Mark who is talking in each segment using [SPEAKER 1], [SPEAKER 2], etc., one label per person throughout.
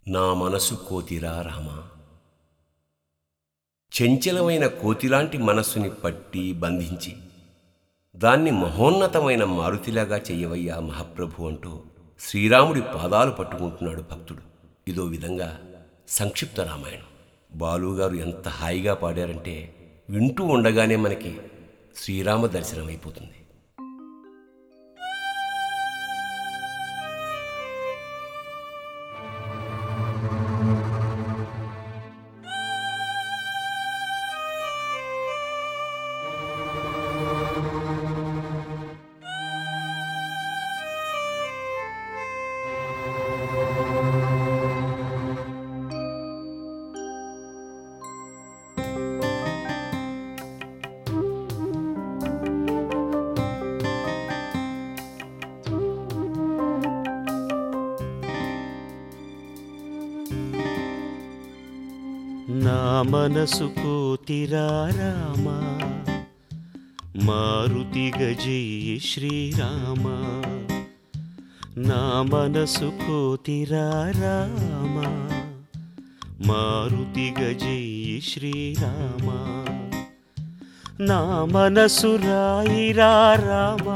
[SPEAKER 1] నా మనసు కోతిరా రామా, చంచలమైన కోతిలాంటి మనస్సుని పట్టి బంధించి దాన్ని మహోన్నతమైన మారుతిలాగా చెయ్యవయ్యా మహాప్రభు అంటూ శ్రీరాముడి పాదాలు పట్టుకుంటున్నాడు భక్తుడు. ఇదో విధంగా సంక్షిప్త రామాయణం. బాలుగారు ఎంత హాయిగా పాడారంటే వింటూ ఉండగానే మనకి శ్రీరామ దర్శనం అయిపోతుంది.
[SPEAKER 2] నా మనసు కోతిరా రామా, మారుతిగా జై శ్రీరామ. నా మనసు కోతిరా రామా, మారుతిగా జై శ్రీరామ. నా మనసు రాయిరా రామా,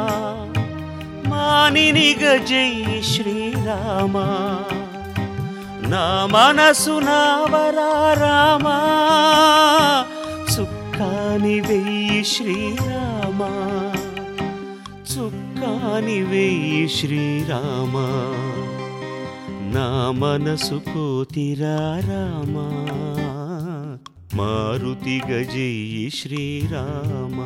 [SPEAKER 2] మానినిగా జై శ్రీరామ. నా మనసు నావరా రామా, చుక్కాని వెయ్యి శ్రీరామ, చుక్కాని వెయ్యి శ్రీరామ. నా మనసు కోతిరా రామా, మారుతిగా జై శ్రీరామ.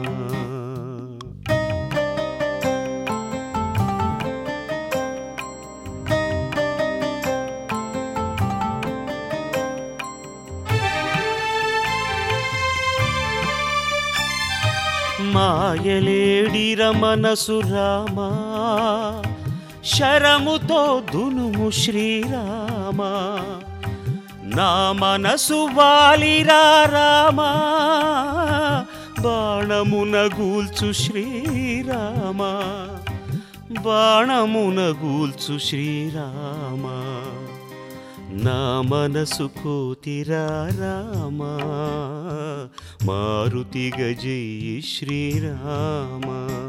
[SPEAKER 2] మాయలేడిర మనసు రామా, శరముతో దునుము శ్రీరామ. నా మనసు వాలిరా రామా, బాణమున గూల్చు శ్రీరామ, బాణమున గూల్చు శ్రీరామ. నా మనసు కోతిరా రామా, మారుతిగా జై శ్రీరామ.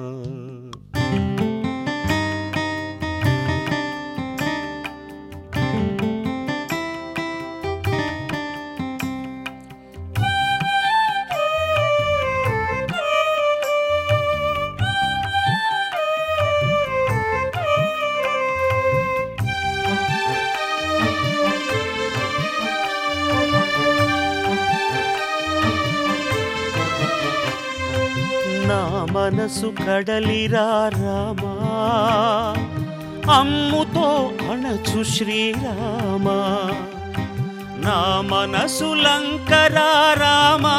[SPEAKER 2] నా మనసు కడలిరా రామా, అమ్ముతో అణచు శ్రీరామ. నా మనసు లంకరా రామా,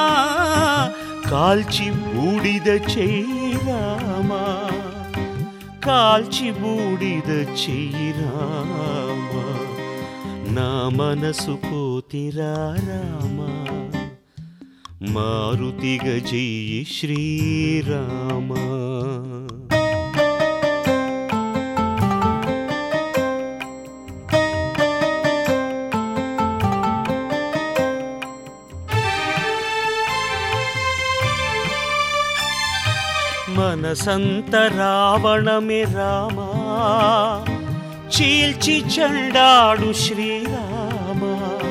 [SPEAKER 2] కాల్చి బూడిద చెయ్యిరామ, కాల్చి బూడిద చెయ్యిరామ. నా మనసు కోతిరా రామా, మారుతిగా జై శ్రీరామ. మనసంత రావణమే రామా, చీల్చి చెండాడు శ్రీరామ.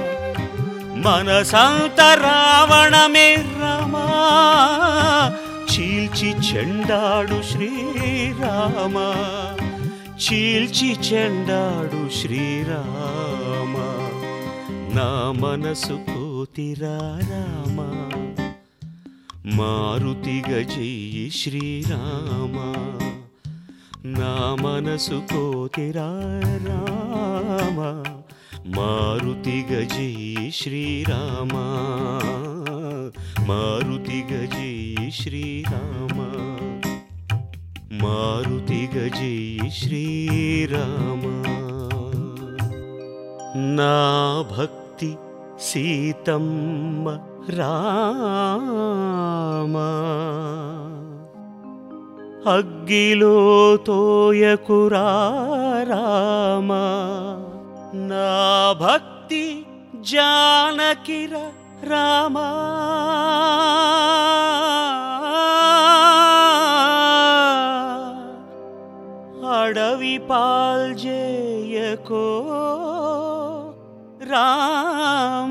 [SPEAKER 2] మనసంత రావణమే రామా, చీల్చి చెండాడు శ్రీరామ, చీల్చి చెండాడు శ్రీరామ. నా మనసు కోతిరా రామా, మారుతిగా జై శ్రీరామ. నా మనసు కోతిరా రామా, మారుతిగా జై శ్రీరామ, మారుతిగా జై శ్రీరామ, మారుతిగా జై శ్రీరామ. నా భక్తి సీతమ్మ రామా, అగ్గిలో తోయకురా రామా, నా భక్తి జానకిర రామా అడవి పాల్జేయకో రామా